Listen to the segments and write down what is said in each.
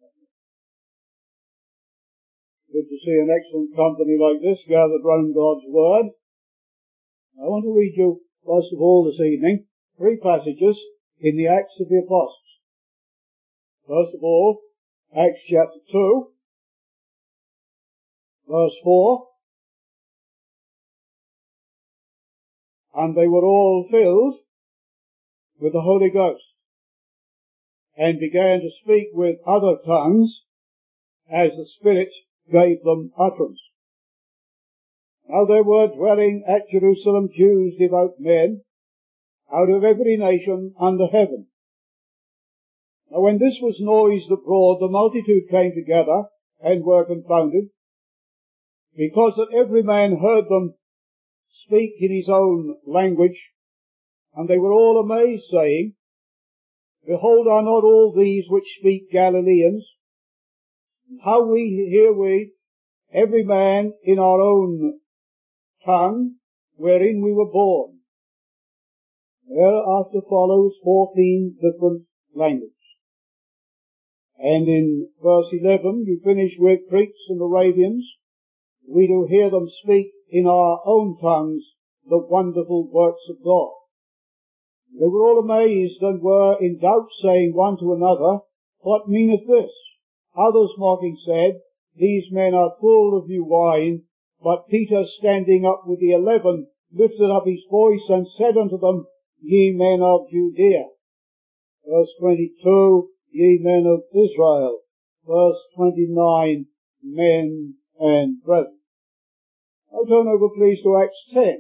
Good to see an excellent company like this gathered round God's Word. I want to read you, first of all this evening, 3 passages in the Acts of the Apostles. First of all, Acts chapter 2, verse 4. And they were all filled with the Holy Ghost, and began to speak with other tongues, as the Spirit gave them utterance. Now there were dwelling at Jerusalem Jews, devout men, out of every nation under heaven. Now when this was noised abroad, the multitude came together, and were confounded, because that every man heard them speak in his own language. And they were all amazed, saying, Behold, are not all these which speak Galileans? How hear we, every man in our own tongue, wherein we were born? Thereafter follows 14 different languages. And in verse 11, you finish with Greeks and Arabians. We do hear them speak in our own tongues the wonderful works of God. They were all amazed and were in doubt, saying one to another, What meaneth this? Others mocking said, These men are full of new wine. But Peter, standing up with the 11, lifted up his voice and said unto them, Ye men of Judea. Verse 22, Ye men of Israel. Verse 29, Men and brethren. Now turn over please to Acts 10.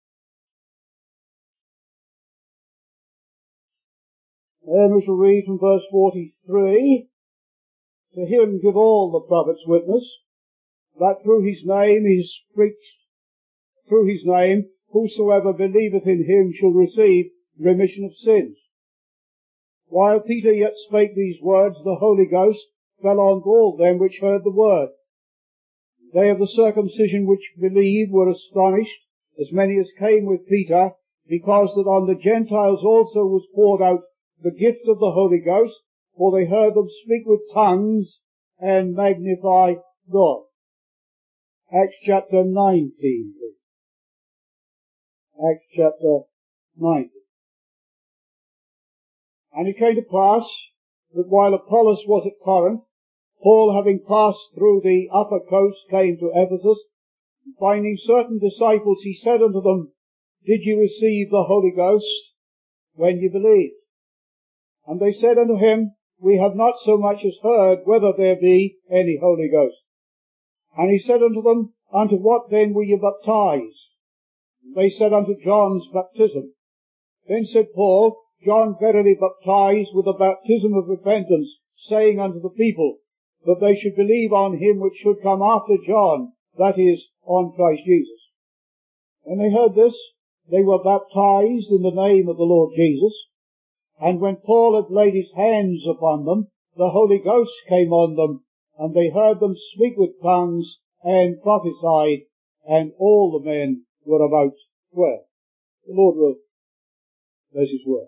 And we shall read from verse 43. To him give all the prophets witness, that through his name is preached, through his name, whosoever believeth in him shall receive remission of sins. While Peter yet spake these words, the Holy Ghost fell on all them which heard the word. They of the circumcision which believed were astonished, as many as came with Peter, because that on the Gentiles also was poured out the gift of the Holy Ghost, for they heard them speak with tongues and magnify God. Acts chapter 19, please. Acts chapter 19. And it came to pass that while Apollos was at Corinth, Paul, having passed through the upper coast, came to Ephesus, and finding certain disciples, he said unto them, Did ye receive the Holy Ghost when ye believed? And they said unto him, We have not so much as heard whether there be any Holy Ghost. And he said unto them, Unto what then were ye baptized? And they said, Unto John's baptism. Then said Paul, John verily baptized with the baptism of repentance, saying unto the people, that they should believe on him which should come after John, that is, on Christ Jesus. When they heard this, they were baptized in the name of the Lord Jesus. And when Paul had laid his hands upon them, the Holy Ghost came on them, and they heard them speak with tongues, and prophesied, and all the men were about 12. The Lord will bless his word.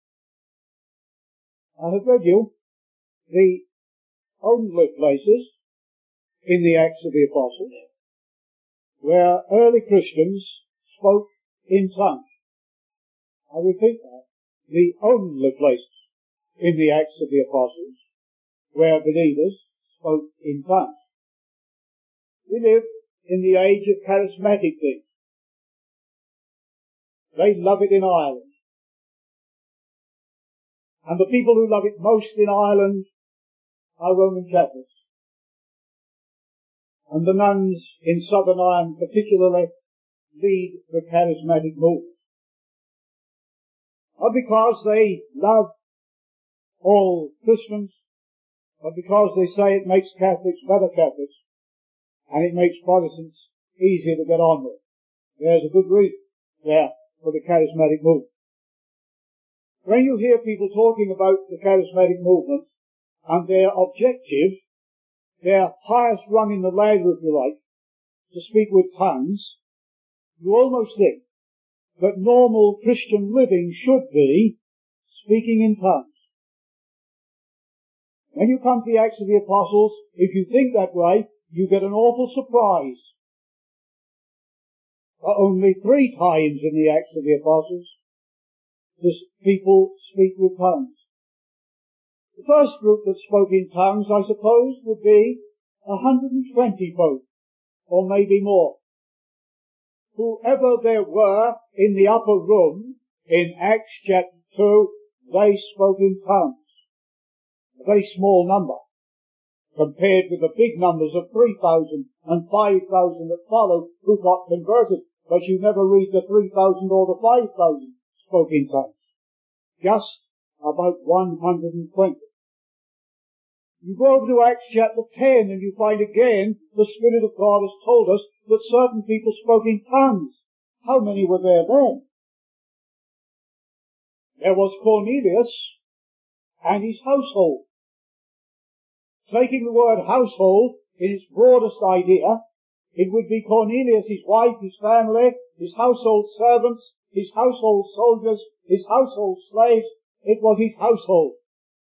I have read you the only places in the Acts of the Apostles where early Christians spoke in tongues. I repeat that. The only places in the Acts of the Apostles where believers spoke in tongues. We live in the age of charismatic things. They love it in Ireland. And the people who love it most in Ireland are Roman Catholics. And the nuns in Southern Ireland particularly lead the charismatic movement. Not because they love all Christians, but because they say it makes Catholics better Catholics, and it makes Protestants easier to get on with. There's a good reason there for the charismatic movement. When you hear people talking about the charismatic movement, and their objective, their highest rung in the ladder, if you like, to speak with tongues, you almost think that normal Christian living should be speaking in tongues. When you come to the Acts of the Apostles, if you think that way, you get an awful surprise. Only 3 times in the Acts of the Apostles does people speak with tongues. The first group that spoke in tongues, I suppose, would be 120 folk, or maybe more. Whoever there were in the upper room in Acts chapter 2, they spoke in tongues. A very small number, compared with the big numbers of 3,000 and 5,000 that followed who got converted. But you never read the 3,000 or the 5,000 spoke in tongues. Just about 120. You go over to Acts chapter 10 and you find again the Spirit of God has told us that certain people spoke in tongues. How many were there then? There was Cornelius and his household. Taking the word household in its broadest idea, it would be Cornelius, his wife, his family, his household servants, his household soldiers, his household slaves. It was his household.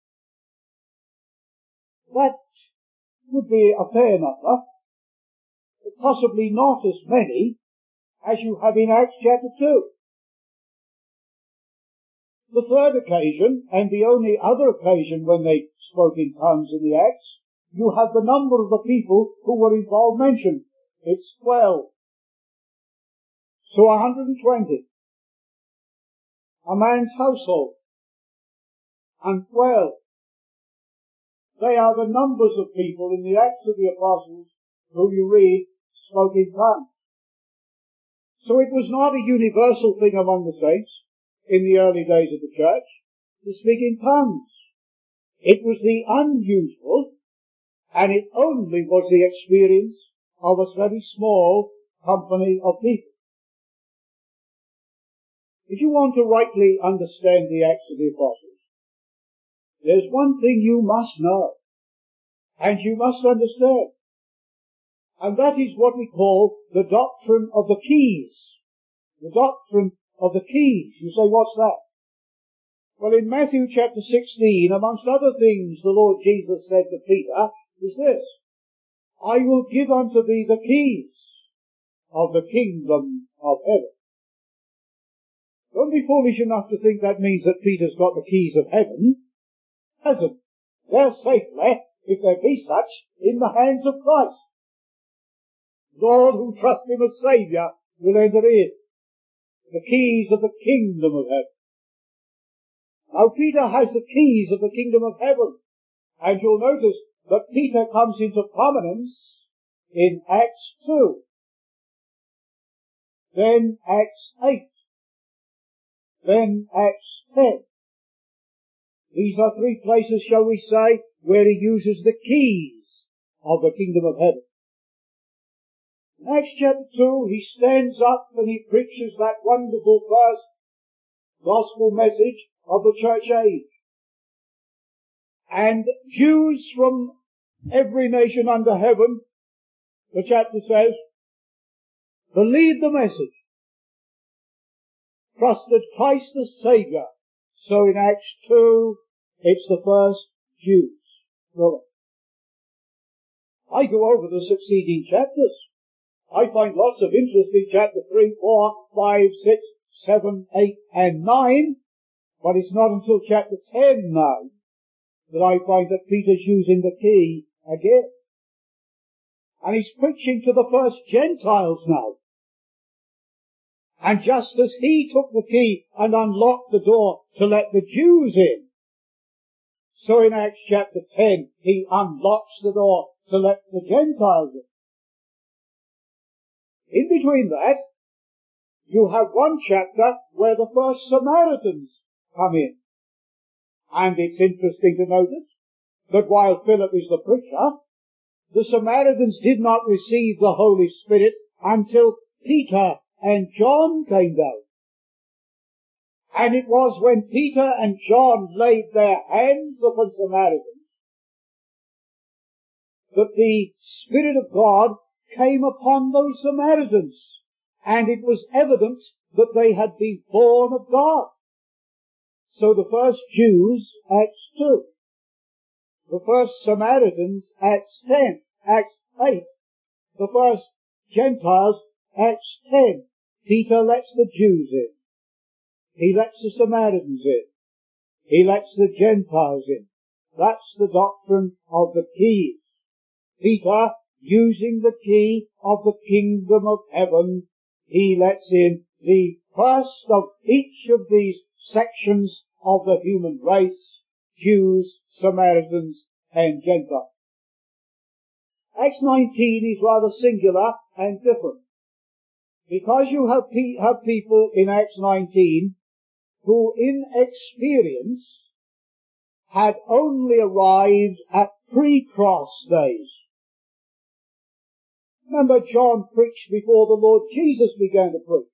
That would be a fair number, but possibly not as many as you have in Acts chapter 2. The third occasion, and the only other occasion when they spoke in tongues in the Acts, you have the number of the people who were involved mentioned. It's 12. So 120. A man's household. And 12. They are the numbers of people in the Acts of the Apostles who you read spoke in tongues. So it was not a universal thing among the saints in the early days of the church to speak in tongues. It was the unusual, and it only was the experience of a very small company of people. If you want to rightly understand the Acts of the Apostles, there's one thing you must know, and you must understand, and that is what we call the doctrine of the keys. The doctrine of the keys. You say, what's that? Well, in Matthew chapter 16, amongst other things, the Lord Jesus said to Peter, is this: I will give unto thee the keys of the kingdom of heaven. Don't be foolish enough to think that means that Peter's got the keys of heaven. Hasn't. They're safely, if there be such, in the hands of Christ. All who trust him as Saviour will enter in. The keys of the kingdom of heaven. Now Peter has the keys of the kingdom of heaven. And you'll notice that Peter comes into prominence in Acts 2. Then Acts 8. Then Acts 10. These are 3 places, shall we say, where he uses the keys of the kingdom of heaven. In Acts chapter 2, he stands up and he preaches that wonderful first gospel message of the church age. And Jews from every nation under heaven, the chapter says, believed the message, trusted Christ as Saviour. So in Acts 2, it's the first Jews. Well, I go over the succeeding chapters. I find lots of interest in chapter 3, 4, 5, 6, 7, 8, and 9, but it's not until chapter 10 now that I find that Peter's using the key again. And he's preaching to the first Gentiles now. And just as he took the key and unlocked the door to let the Jews in, so in Acts chapter 10, he unlocks the door to let the Gentiles in. In between that, you have one chapter where the first Samaritans come in. And it's interesting to notice that while Philip is the preacher, the Samaritans did not receive the Holy Spirit until Peter and John came down. And it was when Peter and John laid their hands upon Samaritans that the Spirit of God came upon those Samaritans, and it was evident that they had been born of God. So the first Jews, Acts 2. The first Samaritans, Acts 10. Acts 8. The first Gentiles, Acts 10. Peter lets the Jews in. He lets the Samaritans in. He lets the Gentiles in. That's the doctrine of the keys. Peter, using the key of the kingdom of heaven, he lets in the first of each of these sections of the human race, Jews, Samaritans, and Gentiles. Acts 19 is rather singular and different, because you have people in Acts 19 who in experience had only arrived at pre-cross days. Remember, John preached before the Lord Jesus began to preach.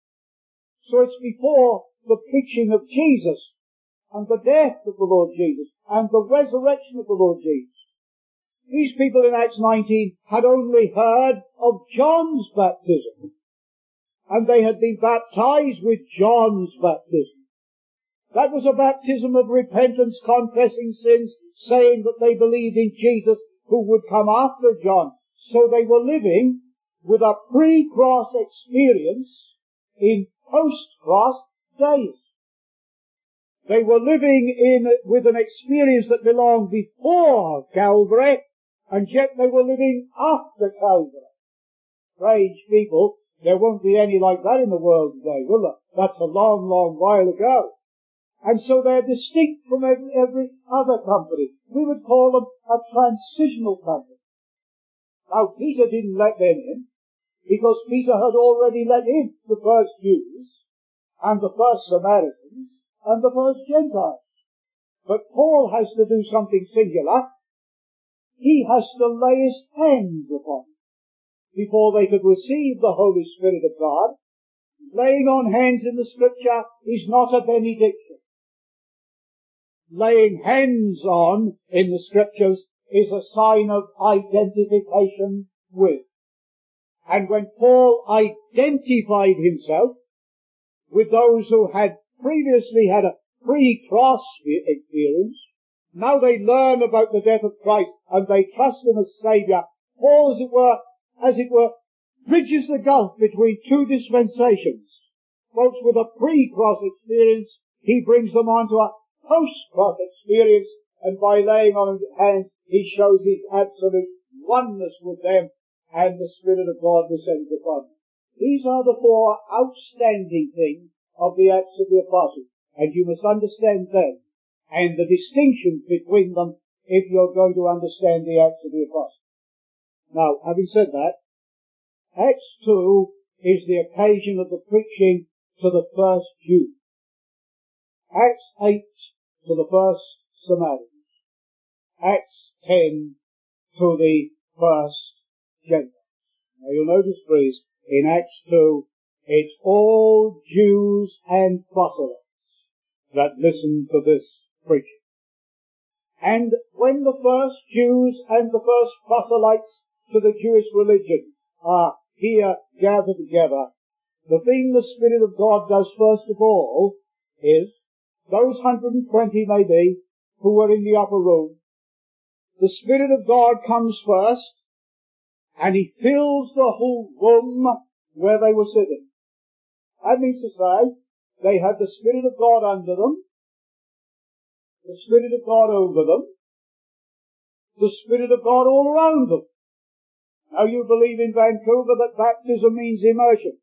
So it's before the preaching of Jesus and the death of the Lord Jesus and the resurrection of the Lord Jesus. These people in Acts 19 had only heard of John's baptism, and they had been baptized with John's baptism. That was a baptism of repentance, confessing sins, saying that they believed in Jesus who would come after John. So they were living with a pre-cross experience in post-cross days. They were living with an experience that belonged before Calvary, and yet they were living after Calvary. Strange people. There won't be any like that in the world today, will there? That's a long, long while ago. And so they're distinct from every other company. We would call them a transitional company. Now, Peter didn't let them in, because Peter had already let in the first Jews, and the first Samaritans, and the first Gentiles. But Paul has to do something singular. He has to lay his hands upon them before they could receive the Holy Spirit of God. Laying on hands in the Scripture is not a benediction. Laying hands on in the Scriptures is a sign of identification with. And when Paul identified himself with those who had previously had a pre-cross experience, now they learn about the death of Christ and they trust Him as Saviour. Paul, as it were, bridges the gulf between two dispensations. Folks with a pre-cross experience, he brings them onto a post-cross experience, and by laying on hands, he shows his absolute oneness with them, and the Spirit of God descends upon them. These are the four outstanding things of the Acts of the Apostles, and you must understand them, and the distinctions between them, if you're going to understand the Acts of the Apostles. Now, having said that, Acts 2 is the occasion of the preaching to the first Jews. Acts 8 to the first Samaritans. Acts 10 to the first Gentiles. Now you'll notice, please, in Acts 2, it's all Jews and proselytes that listen to this preaching. And when the first Jews and the first proselytes to the Jewish religion are here gathered together, the thing the Spirit of God does first of all is, those 120 maybe who were in the upper room, the Spirit of God comes first, and He fills the whole room where they were sitting. That means to say, they had the Spirit of God under them, the Spirit of God over them, the Spirit of God all around them. Now you believe in Vancouver that baptism means immersion.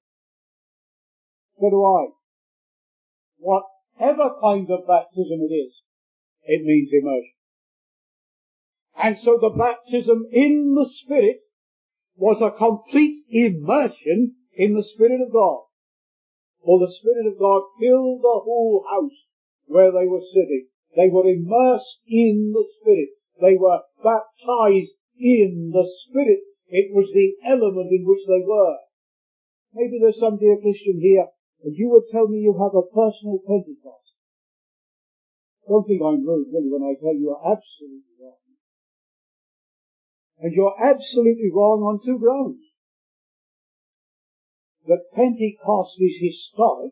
So do I. Whatever kind of baptism it is, it means immersion. And so the baptism in the Spirit was a complete immersion in the Spirit of God. For the Spirit of God filled the whole house where they were sitting. They were immersed in the Spirit. They were baptized in the Spirit. It was the element in which they were. Maybe there's some dear Christian here, and you would tell me you have a personal Pentecost. Don't think I'm rude, really, when I tell you you're absolutely wrong. And you're absolutely wrong on two grounds. That Pentecost is historic.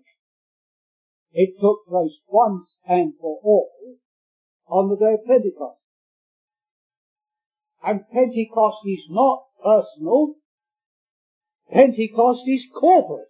It took place once and for all on the day of Pentecost. And Pentecost is not personal. Pentecost is corporate.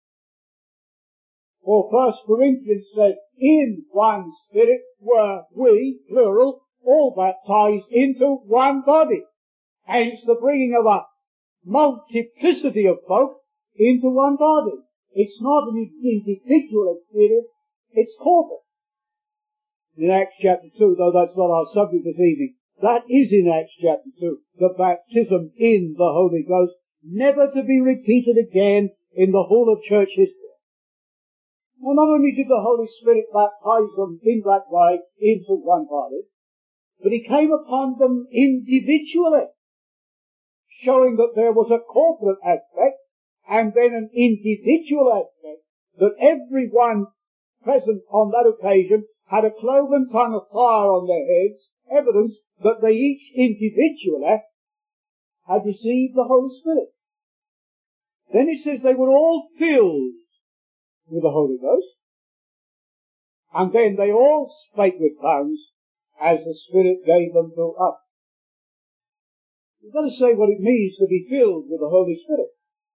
For 1 Corinthians says, in one Spirit were we, plural, all baptized into one body. And it's the bringing of a multiplicity of folk into one body. It's not an individual experience, it's corporate. In Acts chapter 2, though that's not our subject this evening, that is in Acts chapter 2, the baptism in the Holy Ghost, never to be repeated again in the whole of church history. Well, not only did the Holy Spirit baptize them in that way into one body, but He came upon them individually, showing that there was a corporate aspect and then an individual aspect, that everyone present on that occasion had a cloven tongue of fire on their heads, evidence that they each individually had received the Holy Spirit. Then it says they were all filled with the Holy Ghost, and then they all spake with tongues as the Spirit gave them to us. You've got to say what it means to be filled with the Holy Spirit.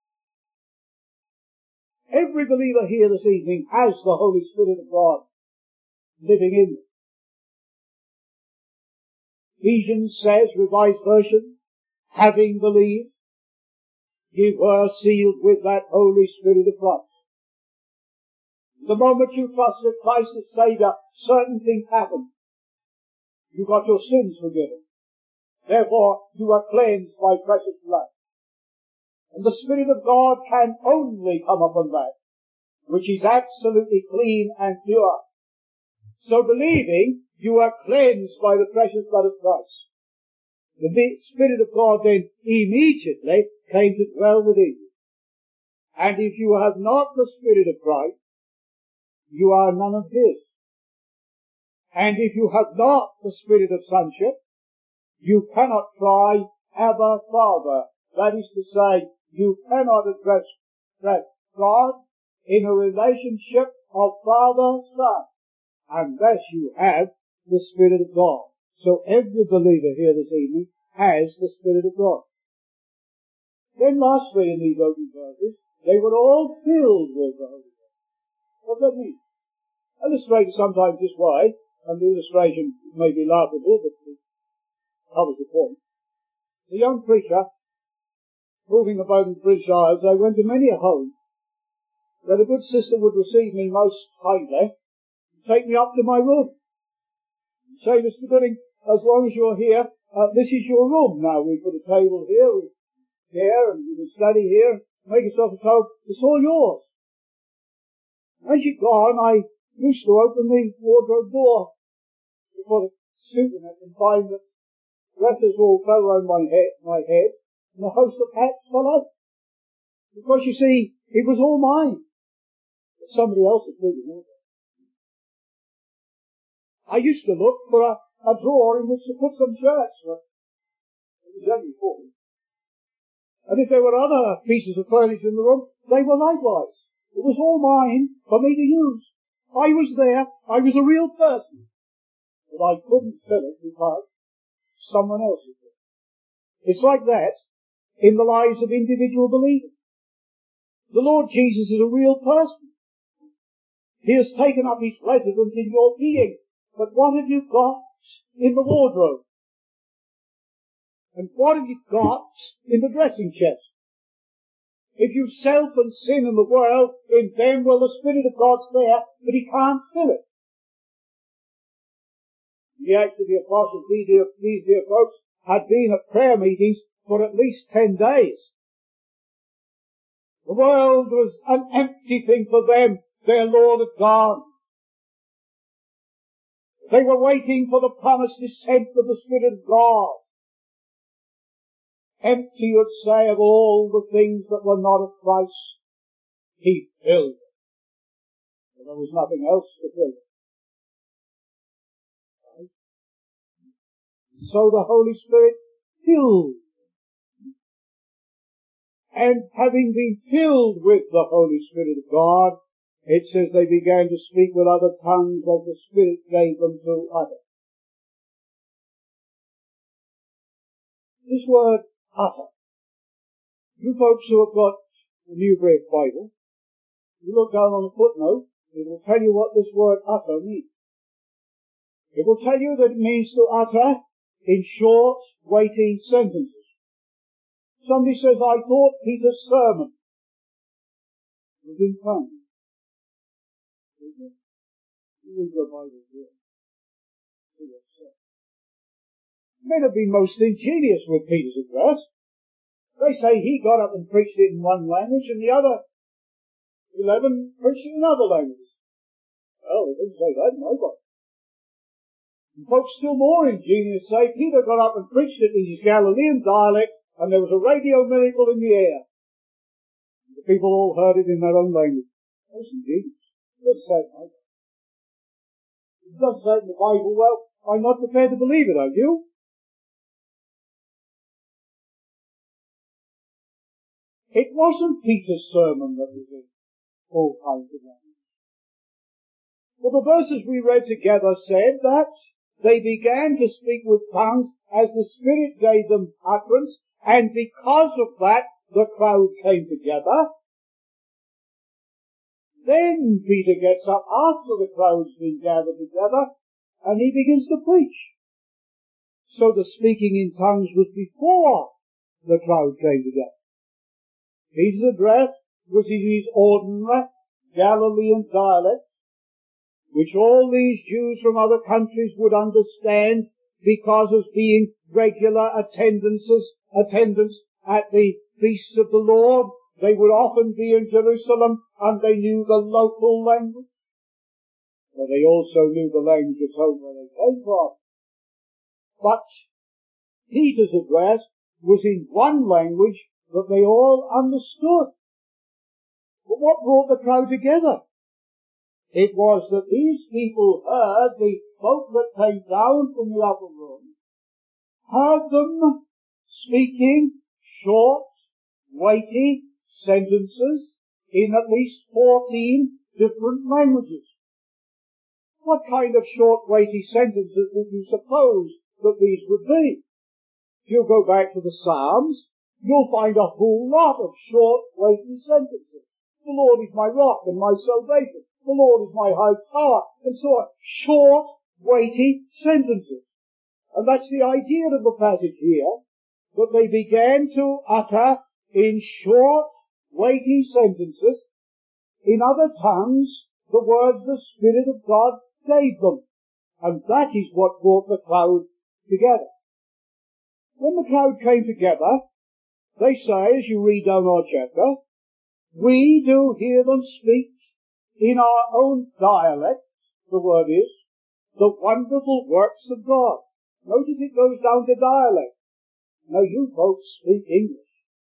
Every believer here this evening has the Holy Spirit of God living in them. Ephesians says, Revised Version, having believed, ye were sealed with that Holy Spirit of Christ. The moment you trusted Christ as Saviour, certain things happen. You got your sins forgiven. Therefore, you are cleansed by precious blood. And the Spirit of God can only come upon that which is absolutely clean and pure. So believing, you are cleansed by the precious blood of Christ. The Spirit of God then immediately came to dwell within you. And if you have not the Spirit of Christ, you are none of His. And if you have not the Spirit of sonship, you cannot cry, Abba, Father. That is to say, you cannot address God in a relationship of Father-Son unless you have the Spirit of God. So every believer here this evening has the Spirit of God. Then lastly in these opening verses, they were all filled with the Holy Ghost. What does that mean? Illustrated sometimes this way, and the illustration may be laughable, but it covers the point. The young preacher, moving about in the British Isles, I went to many a home where the good sister would receive me most kindly and take me up to my room. And say, Mr. Gooding, as long as you're here, this is your room now. We put a table here, and you can study here, make yourself at home. It's all yours. As you've gone, I used to open the wardrobe door to put a suit in it and find that dresses all fell around my head, and a host of hats fell out. Because you see, it was all mine. But somebody else had taken it. I used to look for a drawer in which to put some shirts, but it was only for me. And if there were other pieces of furniture in the room, they were likewise. It was all mine for me to use. I was there. I was a real person. But I couldn't fill it because someone else was there. It's like that in the lives of individual believers. The Lord Jesus is a real person. He has taken up His residence in your being. But what have you got in the wardrobe? And what have you got in the dressing chest? If you self and sin in the world, in them, well, the Spirit of God's there, but He can't fill it. The Acts of the Apostles, these dear folks, had been at prayer meetings for at least 10 days. The world was an empty thing for them. Their Lord had gone. They were waiting for the promised descent of the Spirit of God. Empty, you'd say, of all the things that were not of Christ. He filled them. And there was nothing else to fill them. Right? So the Holy Spirit filled them. And having been filled with the Holy Spirit of God, it says they began to speak with other tongues as the Spirit gave them to utter. This word, utter. You folks who have got the New Breed Bible, you look down on the footnote, it will tell you what this word utter means. It will tell you that it means to utter in short, weighty sentences. Somebody says, I thought Peter's sermon was in tongues. You read your Bible here. Men have been most ingenious with Peter's address. They say he got up and preached it in one language and the other 11 preached it in other languages. Well, they didn't say that, nobody. And folks still more ingenious say Peter got up and preached it in his Galilean dialect and there was a radio miracle in the air. And the people all heard it in their own language. That's ingenious. It doesn't say it, nobody. It doesn't say it in the Bible. Well, I'm not prepared to believe it, are you? It wasn't Peter's sermon that was in all kinds of language. Well, the verses we read together said that they began to speak with tongues as the Spirit gave them utterance, and because of that, the crowd came together. Then Peter gets up after the crowd's been gathered together, and he begins to preach. So the speaking in tongues was before the crowd came together. Peter's address was in his ordinary Galilean dialect, which all these Jews from other countries would understand because of being regular attendants at the feasts of the Lord. They would often be in Jerusalem and they knew the local language. But they also knew the language of home where they came from. But Peter's address was in one language that they all understood. But what brought the crowd together? It was that these people heard the folk that came down from the upper room, heard them speaking short, weighty sentences in at least 14 different languages. What kind of short, weighty sentences would you suppose that these would be? If you go back to the Psalms, you'll find a whole lot of short, weighty sentences. The Lord is my rock and my salvation. The Lord is my high tower, and so on. Short, weighty sentences. And that's the idea of the passage here, that they began to utter in short, weighty sentences, in other tongues, the words the Spirit of God gave them. And that is what brought the crowd together. When the crowd came together, they say, as you read down our chapter, we do hear them speak in our own dialect, the word is, the wonderful works of God. Notice it goes down to dialect. Now you folks speak English.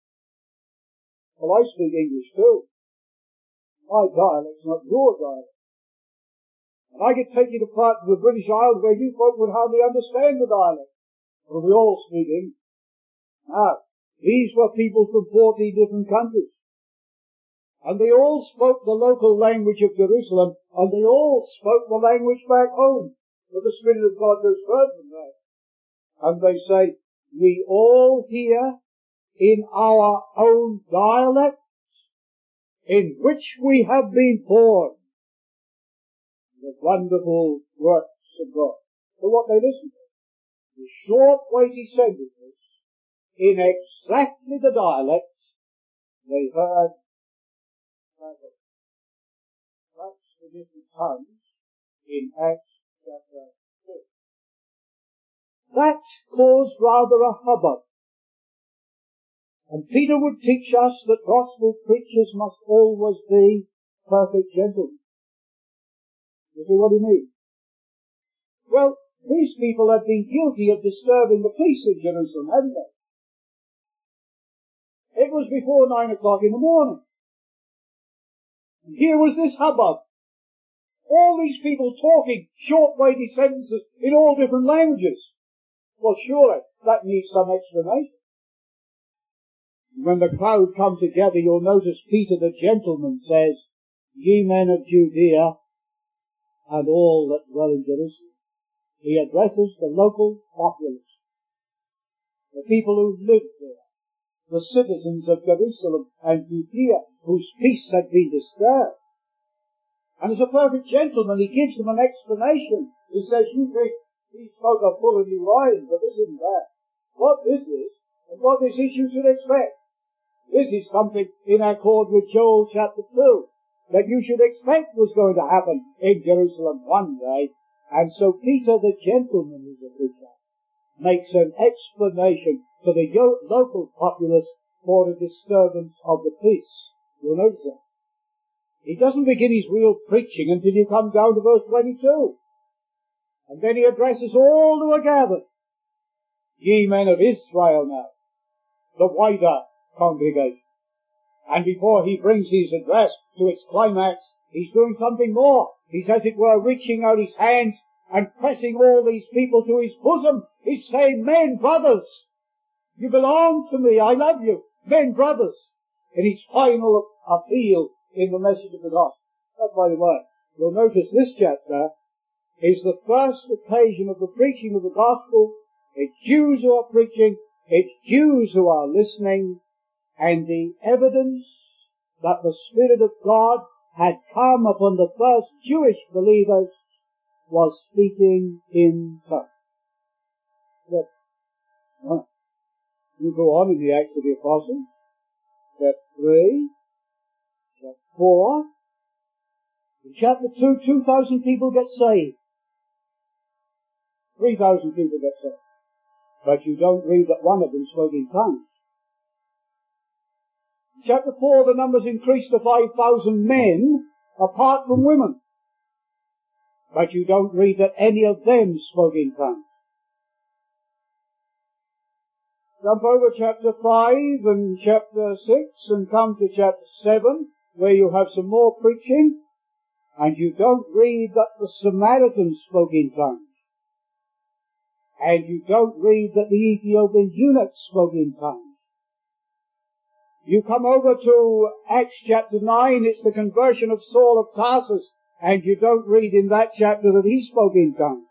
Well, I speak English too. My dialect's not your dialect. And I could take you to parts of the British Isles where you folk would hardly understand the dialect. But we all speak English. Now, these were people from 40 different countries. And they all spoke the local language of Jerusalem, and they all spoke the language back home. But the Spirit of God goes further than that. And they say, we all hear in our own dialects in which we have been born the wonderful works of God. So what they listen to, the short, weighty sentences in exactly the dialects they heard. That's the different tongues in Acts chapter 2. That caused rather a hubbub. And Peter would teach us that gospel preachers must always be perfect gentlemen. You see what he means? Well, these people had been guilty of disturbing the peace in Jerusalem, hadn't they? It was before 9 o'clock in the morning. And here was this hubbub. All these people talking short, weighty sentences in all different languages. Well, surely that needs some explanation. When the crowd come together, you'll notice Peter the gentleman says, ye men of Judea and all that dwell in Jerusalem. He addresses the local populace. The people who lived there, the citizens of Jerusalem and Judea, whose peace had been disturbed. And as a perfect gentleman, he gives them an explanation. He says, you think these folk are full of new wine, but this isn't that. What this is, and what this is you should expect. This is something in accord with Joel chapter 2, that you should expect was going to happen in Jerusalem one day. And so Peter the gentleman, who's a preacher, makes an explanation to the local populace for the disturbance of the peace. You'll notice that. He doesn't begin his real preaching until you come down to verse 22. And then he addresses all who are gathered. Ye men of Israel now, the wider congregation. And before he brings his address to its climax, he's doing something more. He's, as it were, reaching out his hands and pressing all these people to his bosom. He's saying, men, brothers, you belong to me, I love you, men, brothers, in his final appeal in the message of the gospel. That's by the way. You'll notice this chapter is the first occasion of the preaching of the gospel. It's Jews who are preaching, it's Jews who are listening, and the evidence that the Spirit of God had come upon the first Jewish believers was speaking in tongues. You go on in the Acts of the Apostles, chapter 3, chapter 4, in chapter 2, 2,000 people get saved. 3,000 people get saved. But you don't read that one of them spoke in tongues. In chapter 4, the numbers increase to 5,000 men, apart from women. But you don't read that any of them spoke in tongues. Jump over chapter 5 and chapter 6 and come to chapter 7, where you have some more preaching, and you don't read that the Samaritans spoke in tongues. And you don't read that the Ethiopian eunuch spoke in tongues. You come over to Acts chapter 9, it's the conversion of Saul of Tarsus, and you don't read in that chapter that he spoke in tongues.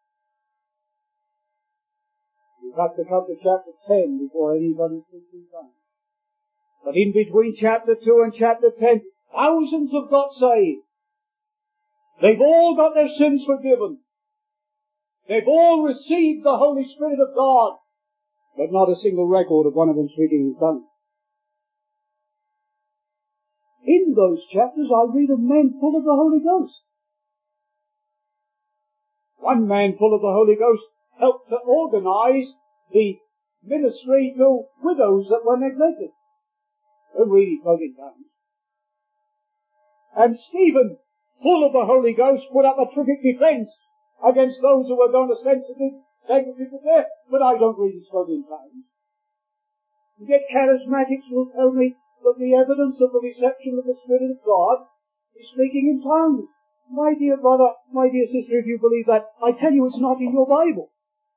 You have to come to chapter 10 before anybody speaks in tongues. But in between chapter 2 and chapter 10, thousands have got saved. They've all got their sins forgiven. They've all received the Holy Spirit of God, but not a single record of one of them speaking in tongues. In those chapters I read of men full of the Holy Ghost. One man full of the Holy Ghost helped to organize the ministry to widows that were neglected. Who really spoke in tongues. And Stephen, full of the Holy Ghost, put up a terrific defense against those who were going to send him to death. But I don't really spoke in tongues. Yet charismatics will tell me that the evidence of the reception of the Spirit of God is speaking in tongues. My dear brother, my dear sister, if you believe that, I tell you it's not in your Bible.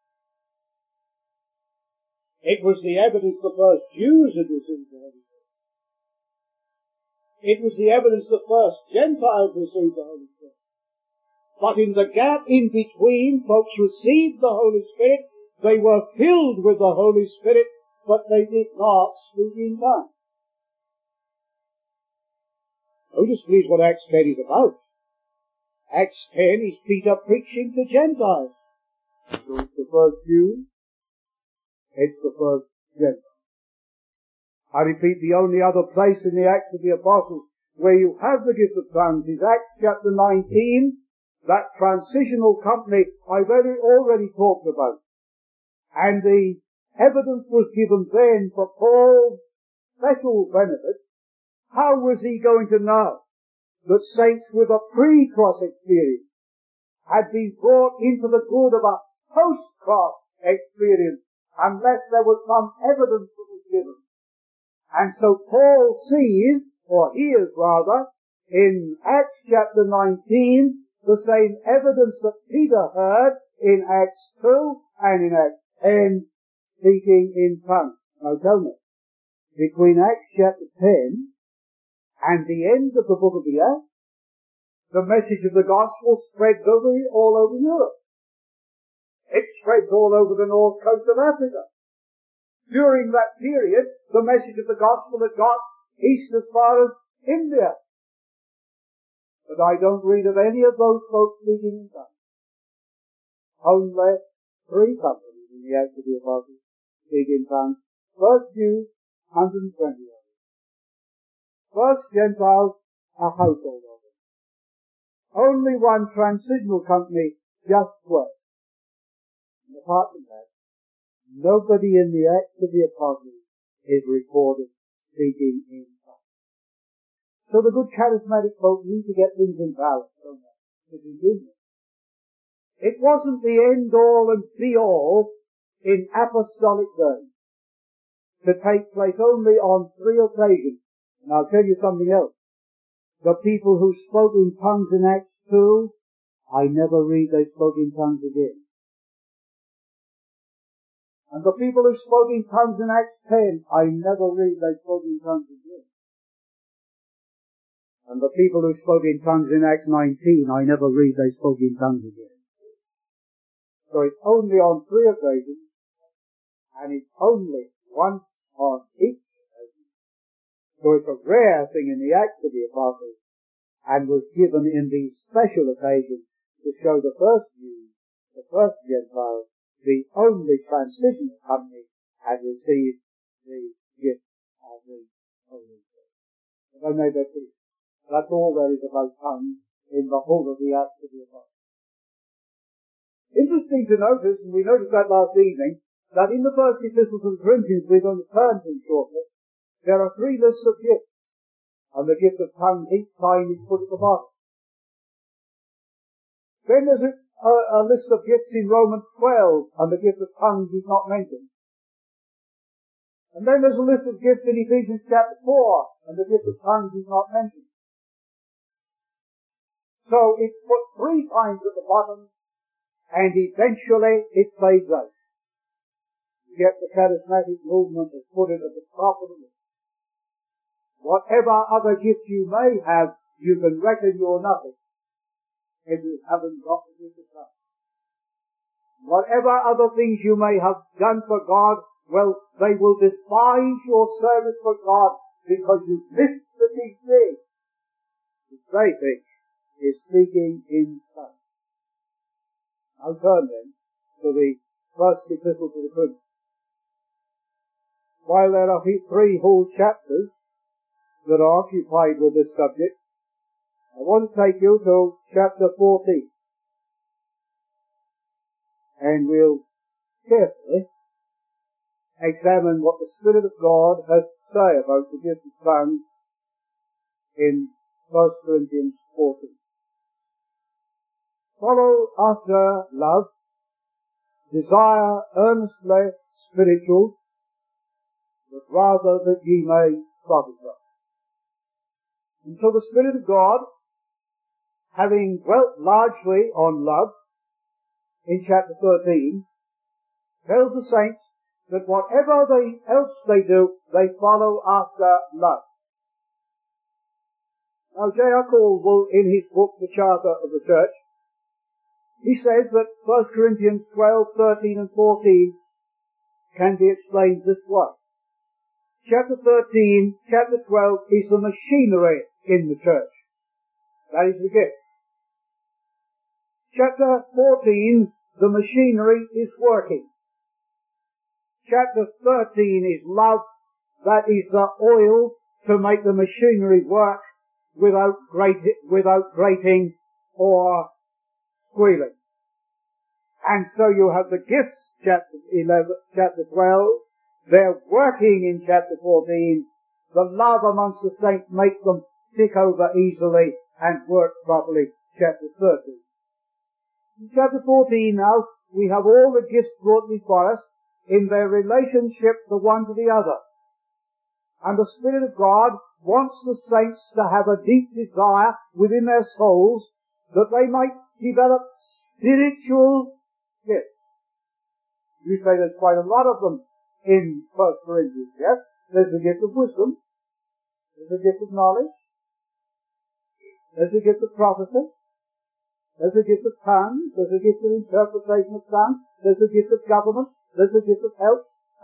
It was the evidence the first Jews had received the Holy Spirit. It was the evidence the first Gentiles received the Holy Spirit. But in the gap in between, folks received the Holy Spirit, they were filled with the Holy Spirit, but they did not speak in tongues. Notice please what Acts 10 is about. Acts 10 is Peter preaching to Gentiles. So it's the first Jews, it's the first Gentiles. I repeat, the only other place in the Acts of the Apostles where you have the gift of tongues is Acts chapter 19, that transitional company I've already talked about. And the evidence was given then for Paul's special benefit. How was he going to know that saints with a pre-cross experience had been brought into the good of a post-cross experience unless there was some evidence that was given? And so Paul sees, or hears rather, in Acts chapter 19, the same evidence that Peter heard in Acts 2 and in Acts 10, speaking in tongues. Now tell me, between Acts chapter 10 and the end of the book of the Acts, the message of the gospel spreads all over Europe. It spreads all over the north coast of Africa. during that period, the message of the gospel had got east as far as India. But I don't read of any of those folks speaking in tongues. Only 3 companies in the Acts of the Apostles speak in tongues. First Jews, 120 of them. First Gentiles, a household of them. Only one transitional company, just 12. And apart from that, nobody in the Acts of the Apostles is recorded speaking in tongues. So the good charismatic folk need to get things in balance, don't they? To begin with. It wasn't the end-all and be-all in apostolic days to take place only on 3 occasions. And I'll tell you something else. The people who spoke in tongues in Acts 2, I never read they spoke in tongues again. And the people who spoke in tongues in Acts 10, I never read they spoke in tongues again. And the people who spoke in tongues in Acts 19, I never read they spoke in tongues again. So it's only on 3 occasions, and it's only once on each occasion. So it's a rare thing in the Acts of the Apostles, and was given in these special occasions to show the first Jews, the first Gentiles, the only transitional company had received the gift of the Holy Spirit. Have I made that clear? That's all there is about tongues in the whole of the Acts of the Apostles. Interesting to notice, and we noticed that last evening, that in the first epistle to the Corinthians, we're going to turn to shortly, there are 3 lists of gifts, and the gift of tongues each time is put at the bottom. Then there's a list of gifts in Romans 12, and the gift of tongues is not mentioned. And then there's a list of gifts in Ephesians chapter 4, and the gift of tongues is not mentioned. So it's put 3 times at the bottom, and eventually it fades out. Yet the charismatic movement has put it at the top of the list. Whatever other gift you may have, you can reckon you're nothing if you haven't got the gift of tongues. Whatever other things you may have done for God, well, they will despise your service for God because you missed the big thing. The great thing is speaking in tongues. I'll turn then to the first epistle to the Corinthians. While there are 3 whole chapters that are occupied with this subject, I want to take you to chapter 14. And we'll carefully examine what the Spirit of God has to say about the gift of tongues in 1 Corinthians 14. Follow after love, desire earnestly spiritual, but rather that ye may prophesy. And so the Spirit of God, having dwelt largely on love in chapter 13, tells the saints that whatever else they do, they follow after love. Now J.R. Caldwell, in his book, The Charter of the Church, he says that 1 Corinthians 12, 13 and 14 can be explained this way. Chapter 13, chapter 12 is the machinery in the church. That is the gift. Chapter 14, the machinery is working. Chapter 13 is love. That is the oil to make the machinery work without grating or squealing. And so you have the gifts, chapter 12. They're working in chapter 14. The love amongst the saints makes them tick over easily and work properly, chapter 13. In chapter 14 now, we have all the gifts brought before us in their relationship the one to the other. And the Spirit of God wants the saints to have a deep desire within their souls that they might develop spiritual gifts. You say there's quite a lot of them in 1 Corinthians, yes? There's the gift of wisdom. There's the gift of knowledge. There's the gift of prophecy. There's the gift of tongues. There's the gift of interpretation of tongues. There's the gift of government. There's the gift of helps.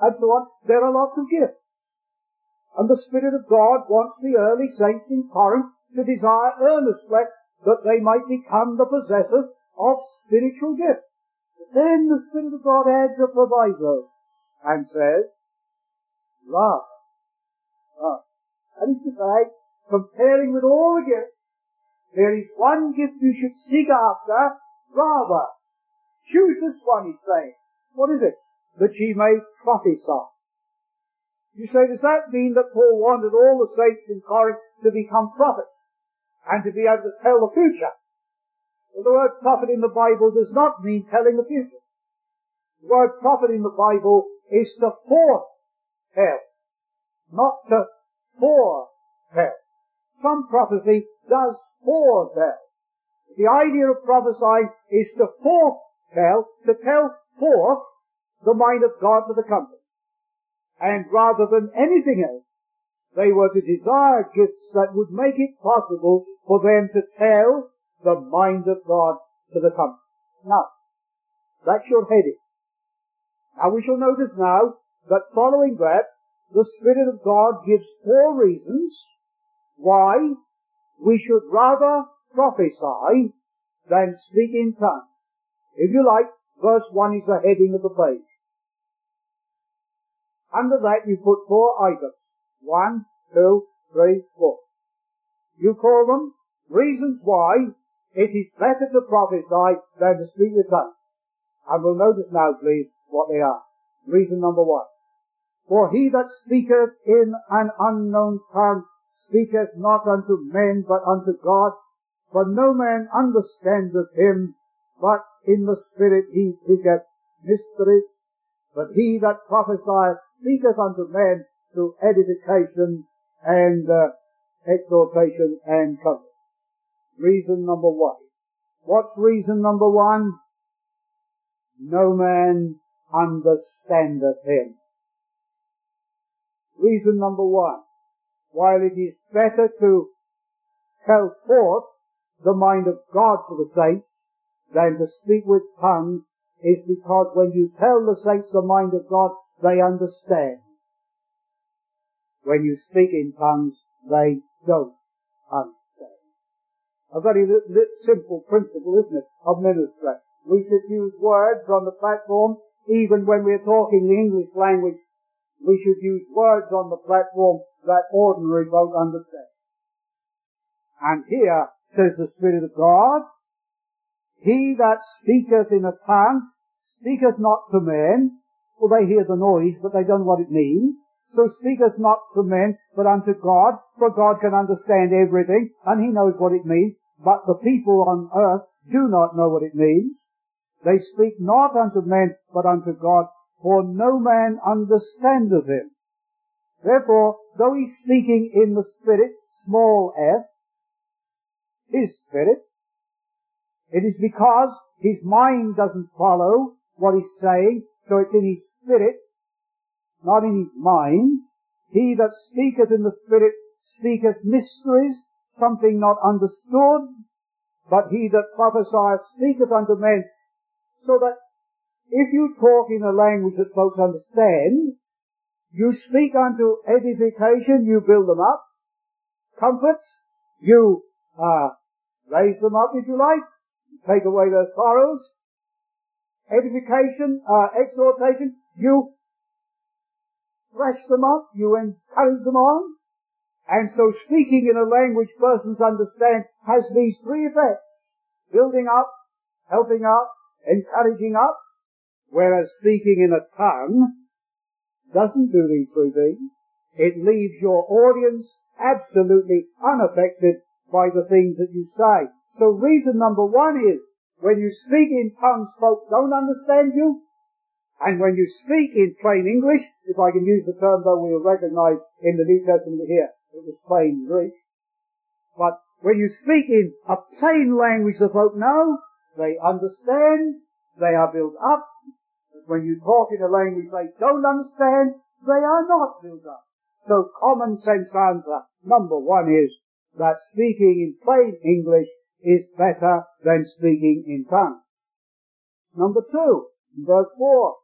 and so on. There are lots of gifts. And the Spirit of God wants the early saints in Corinth to desire earnestly that they might become the possessors of spiritual gifts. But then the Spirit of God adds a proviso and says, rather. That is to say, comparing with all the gifts, there is one gift you should seek after, rather. Choose this one, he's saying. What is it? That ye may prophesy. You say, does that mean that Paul wanted all the saints in Corinth to become prophets and to be able to tell the future? Well, the word prophet in the Bible does not mean telling the future. The word prophet in the Bible is to foretell, not to foretell. Some prophecy does foretell. The idea of prophesying is to foretell, to tell forth the mind of God to the company. And rather than anything else, they were to desire gifts that would make it possible for them to tell the mind of God to the company. Now, that's your heading. Now we shall notice now that following that, the Spirit of God gives 4 reasons why we should rather prophesy than speak in tongues. If you like, verse 1 is the heading of the page. Under that you put 4 items. 1, 2, 3, 4. You call them reasons why it is better to prophesy than to speak with tongues. And we'll notice now, please, what they are. Reason number 1. For he that speaketh in an unknown tongue speaketh not unto men, but unto God. For no man understandeth him, but in the Spirit he speaketh mysteries. But he that prophesieth speaketh unto men through edification and exhortation and comfort. Reason number 1. What's reason number 1? No man understandeth him. Reason number 1. While it is better to tell forth the mind of God to the saints than to speak with tongues, is because when you tell the saints the mind of God, they understand. When you speak in tongues, they don't understand. A very simple principle, isn't it, of ministry. We should use words on the platform, even when we're talking the English language. We should use words on the platform that ordinary folk understand. And here says the Spirit of God, he that speaketh in a tongue speaketh not to men. Well, they hear the noise, but they don't know what it means. So speaketh not to men, but unto God, for God can understand everything, and he knows what it means. But the people on earth do not know what it means. They speak not unto men, but unto God, for no man understandeth him. Therefore, though he's speaking in the Spirit, small f, his Spirit, it is because his mind doesn't follow what he's saying, so it's in his spirit, not in his mind. He that speaketh in the Spirit speaketh mysteries, something not understood, but he that prophesieth speaketh unto men, so that if you talk in a language that folks understand, you speak unto edification, you build them up. Comfort, you raise them up if you like. Take away their sorrows. Edification, exhortation, you thresh them up, you encourage them on. And so speaking in a language persons understand has these 3 effects. Building up, helping up, encouraging up. Whereas speaking in a tongue doesn't do these 3 things. It leaves your audience absolutely unaffected by the things that you say. So reason number 1 is, when you speak in tongues, folks don't understand you. And when you speak in plain English, if I can use the term though we'll recognize in the New Testament here, it was plain Greek. But when you speak in a plain language the folk know, they understand, they are built up. But when you talk in a language they don't understand, they are not built up. So common sense answer number 1 is that speaking in plain English is better than speaking in tongues. Number 2, verse 4,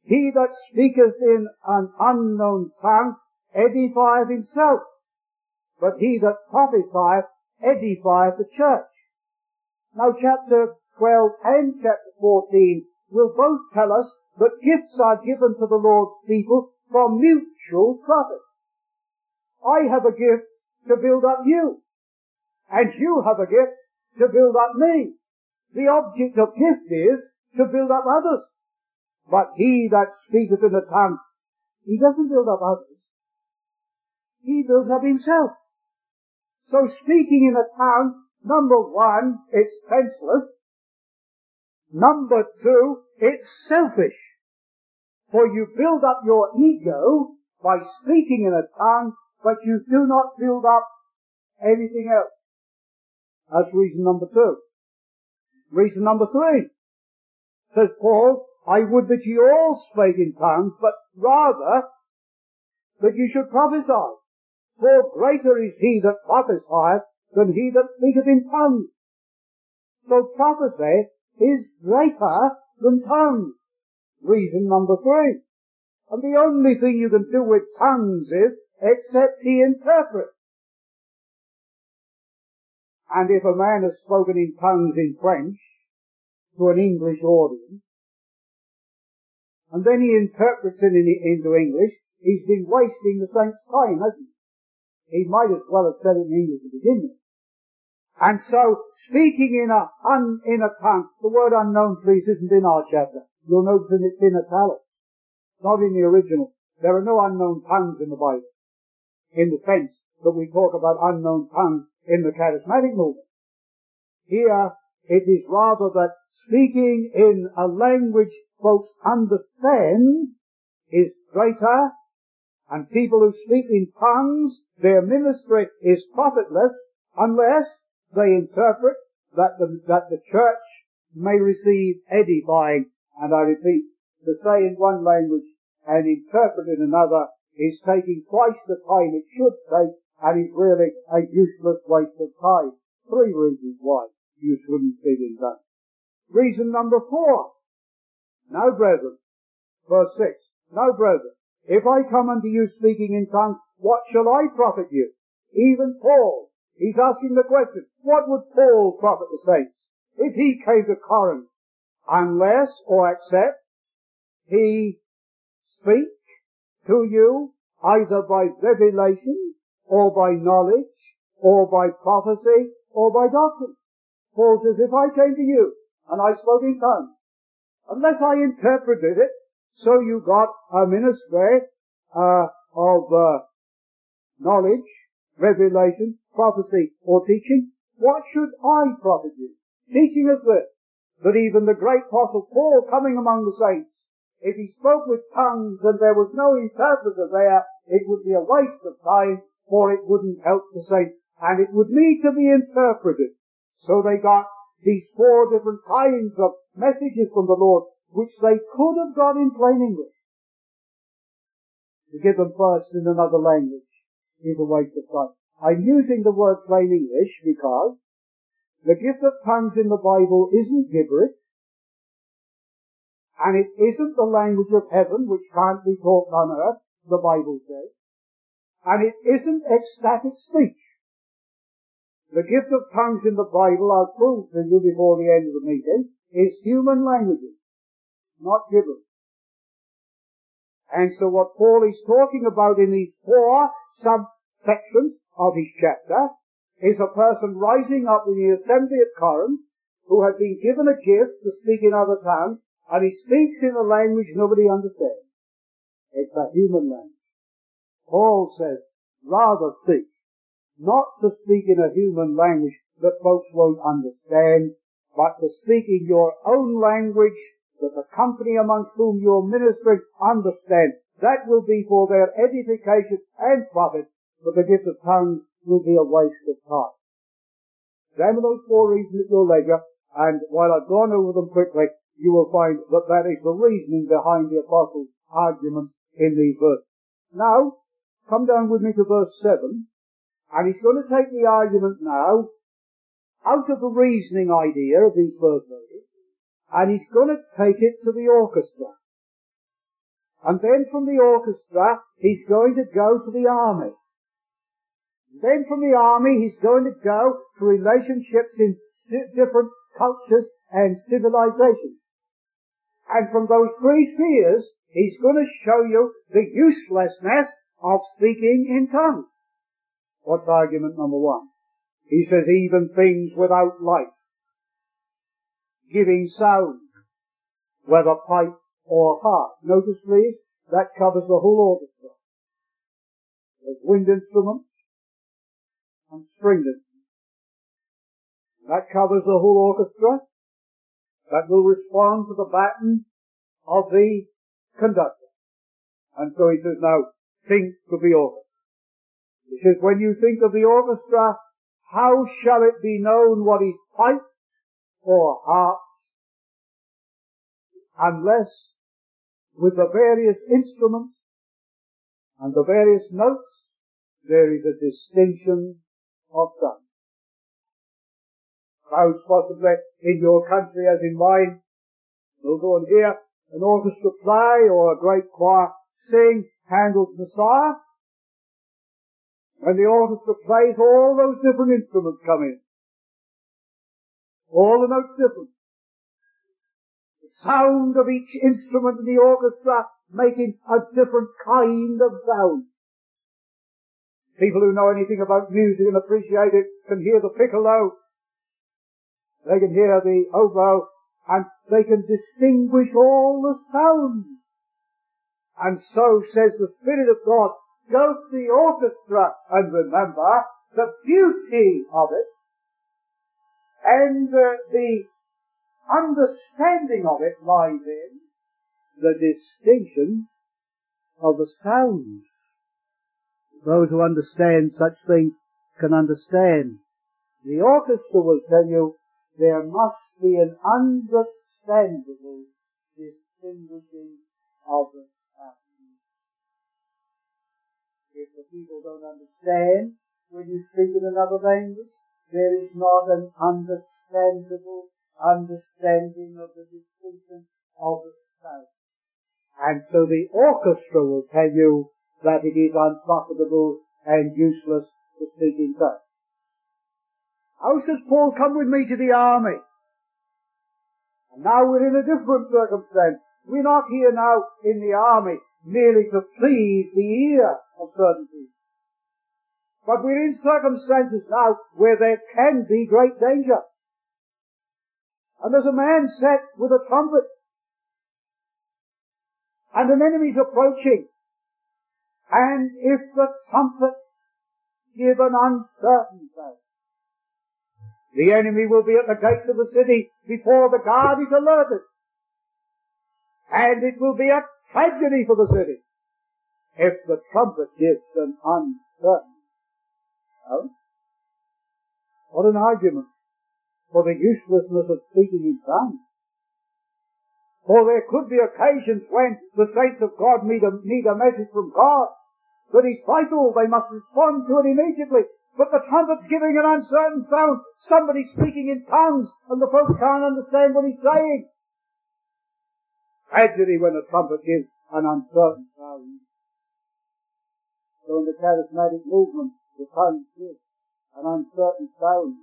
He that speaketh in an unknown tongue edifieth himself, but he that prophesieth edifieth the church. Now chapter 12 and chapter 14 will both tell us that gifts are given to the Lord's people for mutual profit. I have a gift to build up you, and you have a gift to build up me. The object of gift is to build up others. But he that speaketh in a tongue, he doesn't build up others. He builds up himself. So speaking in a tongue, number one, it's senseless. Number two, it's selfish. For you build up your ego by speaking in a tongue, but you do not build up anything else. That's reason number two. Reason number three, says Paul, I would that ye all spake in tongues, but rather that ye should prophesy. For greater is he that prophesieth than he that speaketh in tongues. So prophecy is greater than tongues. Reason number three. And the only thing you can do with tongues is, except he interpret. And if a man has spoken in tongues in French to an English audience, and then he interprets it into English, he's been wasting the saints' time, hasn't he? He might as well have said it in English to begin with. And so, speaking in a tongue, the word unknown, please, isn't in our chapter. You'll notice that it's in italics, not in the original. There are no unknown tongues in the Bible, in the sense that we talk about unknown tongues in the charismatic movement. Here, it is rather that speaking in a language folks understand is greater, and people who speak in tongues, their ministry is profitless unless they interpret that the church may receive edifying. And I repeat, to say in one language and interpret in another is taking twice the time it should take, and is really a useless waste of time. Three reasons why you shouldn't speak in tongues. Reason number 4. Now, brethren, verse 6. Now, brethren, if I come unto you speaking in tongues, what shall I profit you? Even Paul, he's asking the question, what would Paul profit the saints if he came to Corinth? Unless, or except, he speak to you either by revelation, or by knowledge, or by prophecy, or by doctrine. Paul says, if I came to you, and I spoke in tongues, unless I interpreted it, so you got a ministry of knowledge, revelation, prophecy, or teaching, what should I profit you? Teaching us this, that even the great apostle Paul coming among the saints, if he spoke with tongues and there was no interpreter there, it would be a waste of time, for it wouldn't help the saints, and it would need to be interpreted. So they got these 4 different kinds of messages from the Lord, which they could have got in plain English. To give them first in another language is a waste of time. I'm using the word plain English because the gift of tongues in the Bible isn't gibberish, and it isn't the language of heaven, which can't be taught on earth, the Bible says, and it isn't ecstatic speech. The gift of tongues in the Bible, I'll prove to you before the end of the meeting, is human languages, not gibberish. And so what Paul is talking about in these 4 subsections of his chapter is a person rising up in the assembly at Corinth who had been given a gift to speak in other tongues, and he speaks in a language nobody understands. It's a human language. Paul says, rather seek not to speak in a human language that folks won't understand, but to speak in your own language that the company amongst whom you're ministering understand. That will be for their edification and profit, but the gift of tongues will be a waste of time. Examine those 4 reasons at your leisure, and while I've gone over them quickly, you will find that that is the reasoning behind the apostles' argument in these verses. Now, come down with me to verse 7, and he's going to take the argument now out of the reasoning idea of these verses, and he's going to take it to the orchestra. And then from the orchestra, he's going to go to the army. Then from the army, he's going to go to relationships in different cultures and civilizations. And from those three spheres, he's going to show you the uselessness of speaking in tongues. What's argument number one? He says even things without life, giving sound, whether pipe or harp. Notice please, that covers the whole orchestra. There's wind instruments and stringed instruments. That covers the whole orchestra. That will respond to the baton of the conductor. And so he says, now, think of the orchestra. He says, when you think of the orchestra, how shall it be known what is piped or harp, unless with the various instruments and the various notes there is a distinction of sound. Crowds possibly in your country as in mine will go and hear an orchestra play or a great choir sing Handel's Messiah. When the orchestra plays, all those different instruments come in. All the notes different. The sound of each instrument in the orchestra making a different kind of sound. People who know anything about music and appreciate it can hear the piccolo. They can hear the oboe, and they can distinguish all the sounds. And so says the Spirit of God, go to the orchestra and remember the beauty of it and the understanding of it lies in the distinction of the sounds. Those who understand such things can understand. The orchestra will tell you there must be an understandable distinguishing of the sounds. If the people don't understand when you speak in another language, there is not an understandable understanding of the distinction of the sound. And so the orchestra will tell you that it is unprofitable and useless to speak in tongues. How says Paul, come with me to the army? And now we're in a different circumstance. We're not here now in the army merely to please the ear of certain people. But we're in circumstances now where there can be great danger. And there's a man set with a trumpet. And an enemy's approaching. And if the trumpet give an uncertain sound, the enemy will be at the gates of the city before the guard is alerted. And it will be a tragedy for the city if the trumpet gives an uncertain sound. What an argument for the uselessness of speaking in tongues. For there could be occasions when the saints of God need a message from God that is vital. They must respond to it immediately. But the trumpet's giving an uncertain sound. Somebody's speaking in tongues and the folks can't understand what he's saying. Tragedy when the trumpet gives an uncertain sound. So in the charismatic movement, the tongues give an uncertain sound.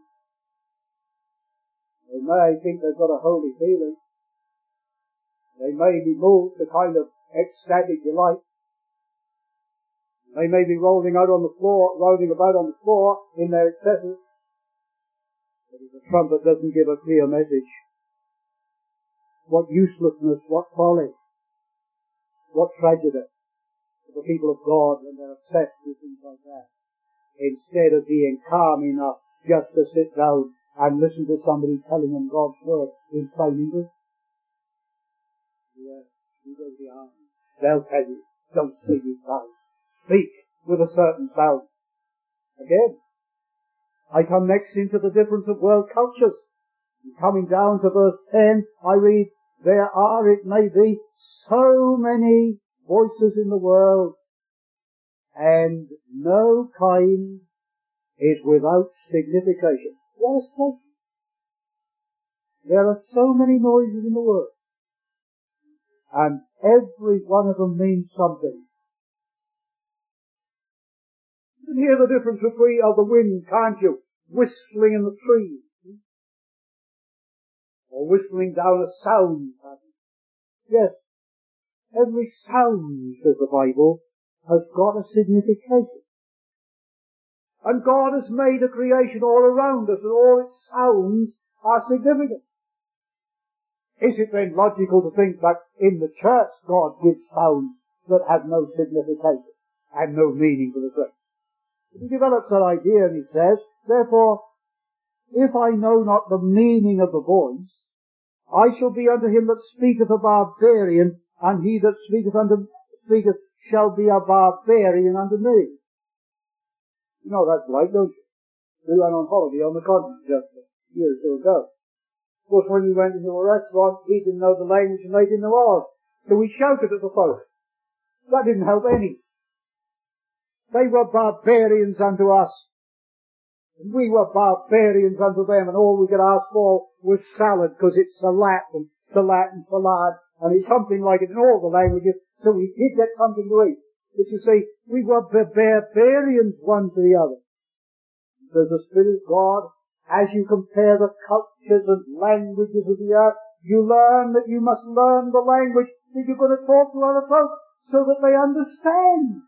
They may think they've got a holy feeling. They may be moved to kind of ecstatic delight. They may be rolling about on the floor in their excesses. But if the trumpet doesn't give a clear message, what uselessness, what folly, what tragedy for the people of God when they're obsessed with things like that. Instead of being calm enough just to sit down and listen to somebody telling them God's word in plain English. Yeah, you go to the army. They'll tell you, don't speak in tongues. Speak with a certain sound. Again, I come next into the difference of world cultures. And coming down to verse 10, I read, there are, it may be, so many voices in the world, and no kind is without signification. What a statement. There are so many noises in the world, and every one of them means something. You can hear the difference between the wind, can't you? Whistling in the trees, or whistling down a sound. Yes, every sound, says the Bible, has got a signification. And God has made a creation all around us, and all its sounds are significant. Is it then logical to think that in the church God gives sounds that have no signification and no meaning for the church? He develops that idea and he says, therefore, if I know not the meaning of the voice, I shall be unto him that speaketh a barbarian, and he that speaketh shall be a barbarian unto me. You know that's like, don't you? We went on holiday on the continent just a year or so ago. Of course, when we went into a restaurant, he didn't know the language and they didn't know ours. So we shouted at the folk. That didn't help any. They were barbarians unto us. And we were barbarians unto them, and all we could ask for was salad, because it's salat and salat and salad, and it's something like it in all the languages, so we did get something to eat. But you see, we were barbarians one to the other. Says the Spirit of God, as you compare the cultures and languages of the earth, you learn that you must learn the language that you're going to talk to other folks so that they understand.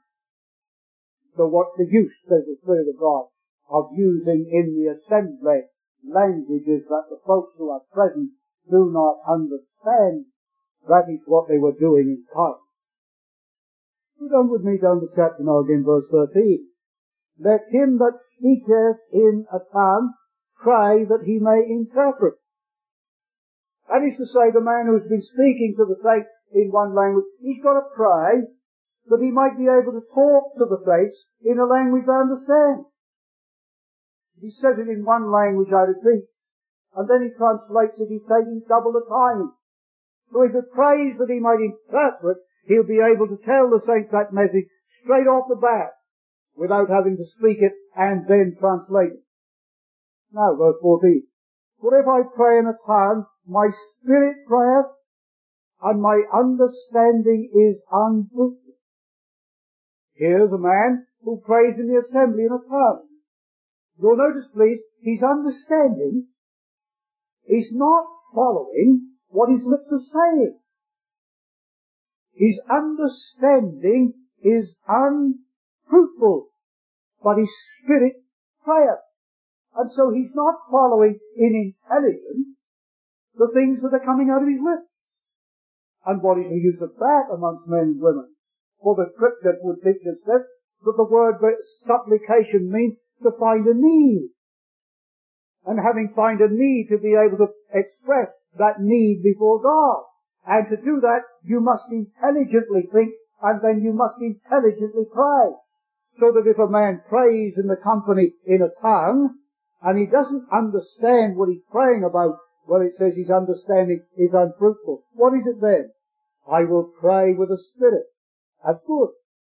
So what's the use, says the Spirit of God, of using in the assembly languages that the folks who are present do not understand? That is what they were doing in time. Go down with me down to chapter now again, verse 13. Let him that speaketh in a tongue pray that he may interpret. That is to say, the man who's been speaking to the saints in one language, he's got to pray that he might be able to talk to the saints in a language they understand. He says it in one language, I repeat, and then he translates it, he's taking double the time. So if he prays that he might interpret, he'll be able to tell the saints that message straight off the bat, without having to speak it and then translate it. Now, verse 14. For if I pray in a tongue, my spirit prayeth, and my understanding is unfruitful. Here's a man who prays in the assembly in a tongue. You'll notice, please, his understanding is not following what his lips are saying. His understanding is unfruitful, but his spirit prayeth. And so he's not following in intelligence the things that are coming out of his lips. And what is the use of that amongst men and women? For the scripture would teach us this, that the word supplication means to find a need. And having find a need, to be able to express that need before God. And to do that, you must intelligently think, and then you must intelligently pray. So that if a man prays in the company in a tongue, and he doesn't understand what he's praying about, well, it says his understanding is unfruitful. What is it then? I will pray with the Spirit. That's good.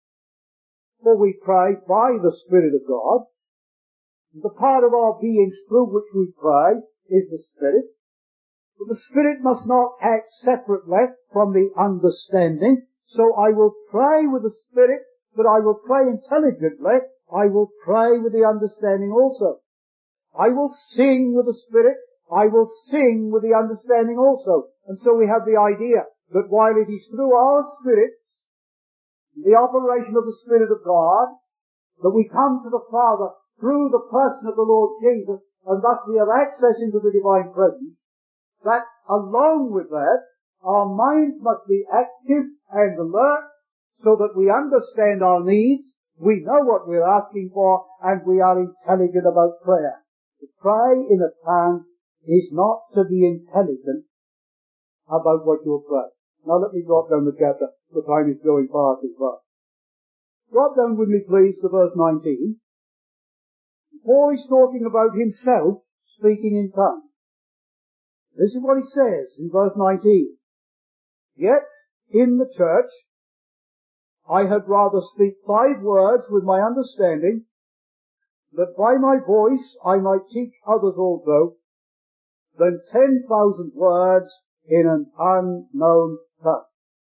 For we pray by the Spirit of God. The part of our beings through which we pray is the Spirit. But the Spirit must not act separately from the understanding. So I will pray with the Spirit, but I will pray intelligently. I will pray with the understanding also. I will sing with the Spirit. I will sing with the understanding also. And so we have the idea that while it is through our spirits, the operation of the Spirit of God, that we come to the Father through the person of the Lord Jesus, and thus we have access into the divine presence, that along with that, our minds must be active and alert so that we understand our needs, we know what we're asking for, and we are intelligent about prayer. To pray in a tongue is not to be intelligent about what you're praying. Now let me drop down the chapter. The time is going far too fast. Drop down with me, please, to verse 19. Paul is talking about himself speaking in tongues. This is what he says in verse 19. Yet, in the church, I had rather speak 5 words with my understanding, that by my voice I might teach others also, than 10,000 words in an unknown tongue.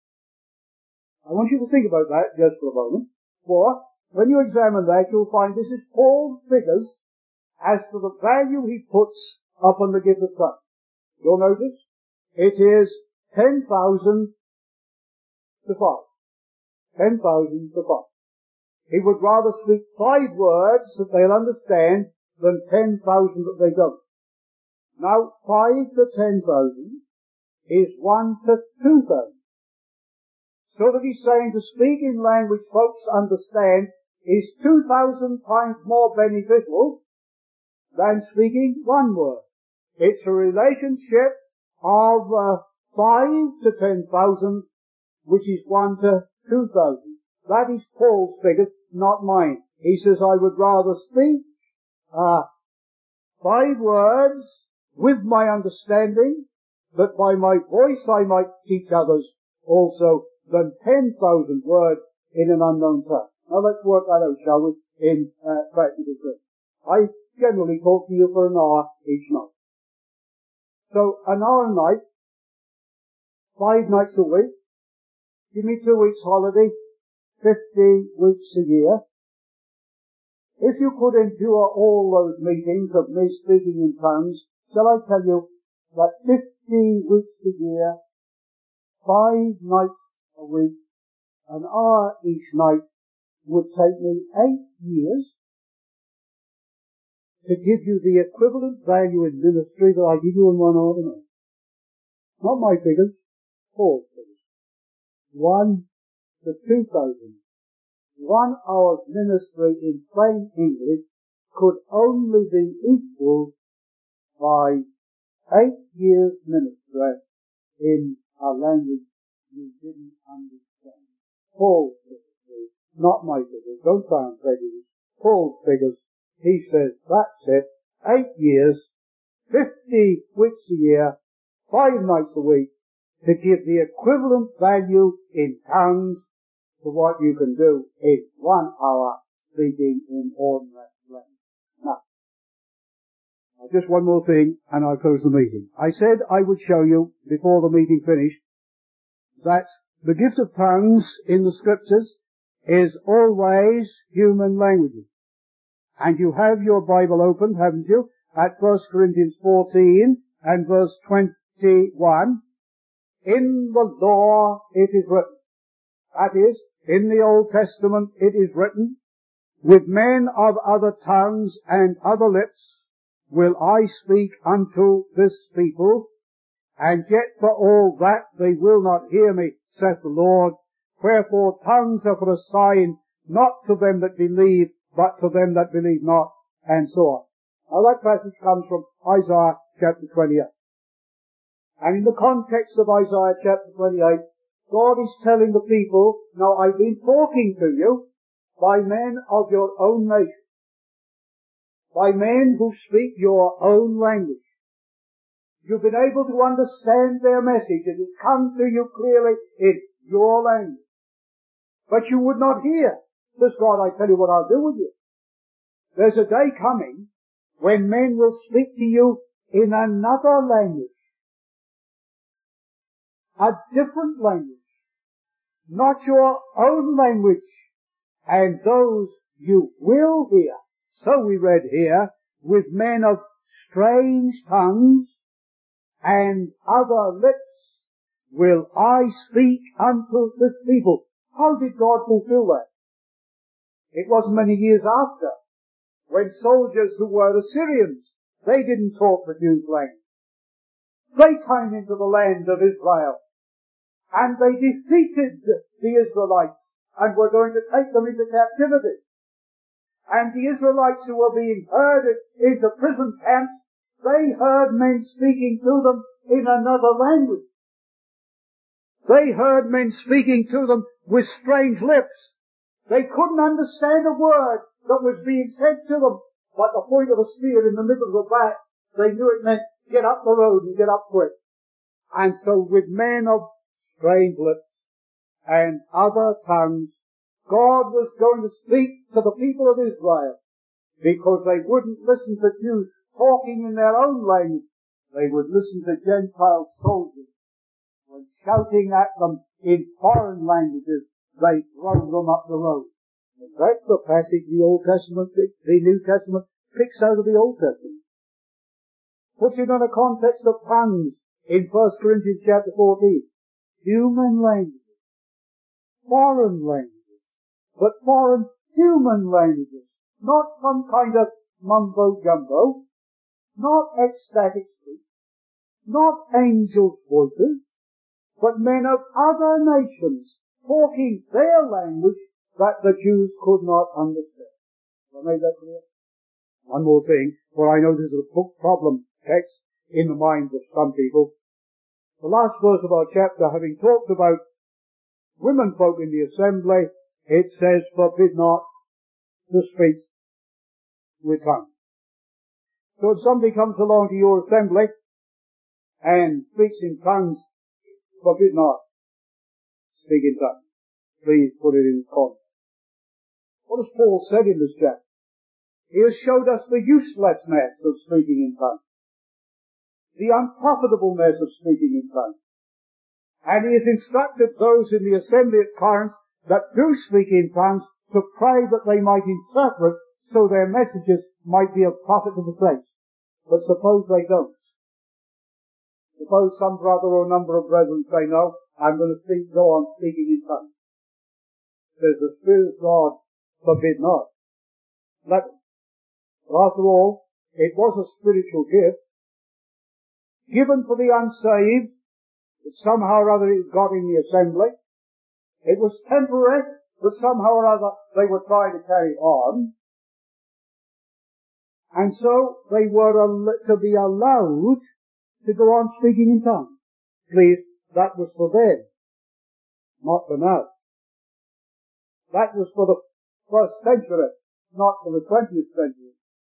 I want you to think about that just for a moment. For when you examine that, you'll find this is Paul's figures as to the value he puts upon the gift of tongues. You'll notice it is 10,000 to 5. 10,000 to 5. He would rather speak 5 words that they'll understand than 10,000 that they don't. Now, 5 to 10,000 is 1 to 2,000. So that he's saying to speak in language folks understand is 2,000 times more beneficial than speaking 1 word. It's a relationship of 5 to 10,000, which is 1 to 2,000. That is Paul's figure, not mine. He says, I would rather speak 5 words with my understanding, that by my voice I might teach others also, than 10,000 words in an unknown tongue. Now let's work that out, shall we, in practical terms. I generally talk to you for an hour each night. So an hour a night, 5 nights a week, give me 2 weeks holiday, 50 weeks a year. If you could endure all those meetings of me speaking in tongues, shall I tell you that 50 weeks a year, 5 nights a week, an hour each night, would take me 8 years to give you the equivalent value in ministry that I give you in 1 hour a night. Not my figures, Paul's figures. 1 to 2,000. 1 hour's ministry in plain English could only be equalled by 8 years ministry in a language you didn't understand. Paul's figures, not my figures. Don't sound prejudiced. Paul's figures. He says, that's it. 8 years, 50 weeks a year, 5 nights a week, to give the equivalent value in tongues to what you can do in 1 hour speaking in ordinary language. Now, just one more thing, and I'll close the meeting. I said I would show you, before the meeting finished, that the gift of tongues in the Scriptures is always human languages. And you have your Bible open, haven't you, at 1 Corinthians 14 and verse 21. In the law it is written. That is, in the Old Testament it is written, with men of other tongues and other lips will I speak unto this people, and yet for all that they will not hear me, saith the Lord. Wherefore tongues are for a sign, not to them that believe, but to them that believe not, and so on. Now that passage comes from Isaiah chapter 28. And in the context of Isaiah chapter 28, God is telling the people, now I've been talking to you by men of your own nation, by men who speak your own language. You've been able to understand their message, and it's come to you clearly in your language. But you would not hear. Says God, I tell you what I'll do with you. There's a day coming when men will speak to you in another language. A different language. Not your own language. And those you will hear. So we read here, with men of strange tongues and other lips will I speak unto this people. How did God fulfill that? It wasn't many years after, when soldiers who were Assyrians, they didn't talk the Jews' language. They came into the land of Israel, and they defeated the Israelites, and were going to take them into captivity. And the Israelites who were being herded into prison camps, they heard men speaking to them in another language. They heard men speaking to them with strange lips. They couldn't understand a word that was being said to them, but the point of a spear in the middle of the back, they knew it meant get up the road and get up quick. And so with men of strange lips and other tongues, God was going to speak to the people of Israel, because they wouldn't listen to Jews talking in their own language. They would listen to Gentile soldiers when shouting at them in foreign languages they throw them up the road. And that's the passage the New Testament picks out of the Old Testament. Puts it in a context of tongues in 1 Corinthians chapter 14. Human languages. Foreign languages. But foreign human languages. Not some kind of mumbo-jumbo. Not ecstatic speech. Not angels' voices. But men of other nations talking their language that the Jews could not understand. Have I made that clear? One more thing, for I know this is a problem text in the minds of some people. The last verse of our chapter, having talked about women folk in the assembly, it says, forbid not to speak with tongues. So if somebody comes along to your assembly and speaks in tongues, forbid not speak in tongues. Please put it in context. What has Paul said in this chapter? He has showed us the uselessness of speaking in tongues. The unprofitableness of speaking in tongues. And he has instructed those in the assembly at Corinth that do speak in tongues to pray that they might interpret so their messages might be of profit to the saints. But suppose they don't. Suppose some brother or number of brethren say, no, I'm going to go on speaking in tongues. Says the Spirit of God, forbid not. Let them. But after all, it was a spiritual gift given for the unsaved, that somehow or other it got in the assembly. It was temporary, but somehow or other they were trying to carry on. And so they were to be allowed to go on speaking in tongues. Please, that was for them, not for now. That was for the first century, not for the 20th century.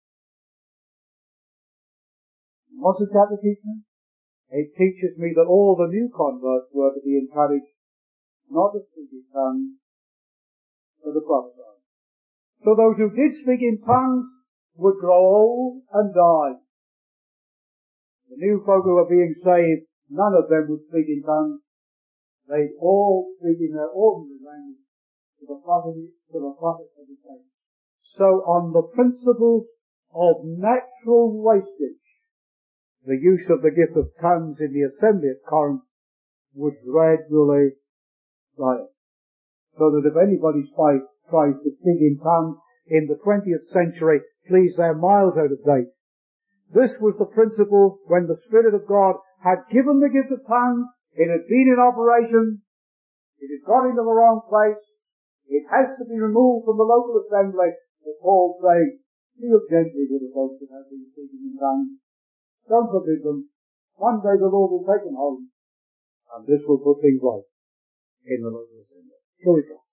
What's the chapter teach me? It teaches me that all the new converts were to be encouraged not to speak in tongues, but to prophesy. So those who did speak in tongues would grow old and die. The new folk who were being saved, none of them would speak in tongues. They'd all speak in their ordinary language to the prophet of the saints. So on the principles of natural wastage, the use of the gift of tongues in the assembly at Corinth would gradually die off. So that if anybody tries to speak in tongues in the 20th century, please, they're miles out of date. This was the principle when the Spirit of God had given the gift of tongues. It had been in operation. It had got into the wrong place. It has to be removed from the local assembly. As Paul saying, deal gently with the folks that have been speaking in tongues. Don't forbid them. One day the Lord will take them home. And this will put things right in the local assembly. Here we go.